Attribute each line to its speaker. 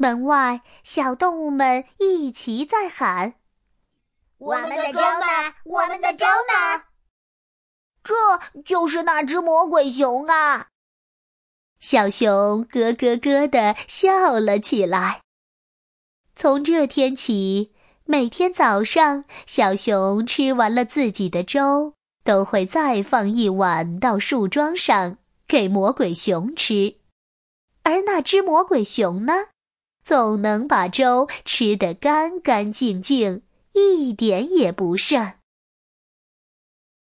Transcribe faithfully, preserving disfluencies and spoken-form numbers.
Speaker 1: 门外，小动物们一齐在喊：
Speaker 2: 我们的粥呢？我们的粥呢？
Speaker 3: 这就是那只魔鬼熊啊！
Speaker 1: 小熊咯咯咯地笑了起来。从这天起，每天早上，小熊吃完了自己的粥，都会再放一碗到树桩上，给魔鬼熊吃。而那只魔鬼熊呢，总能把粥吃得干干净净，一点也不剩。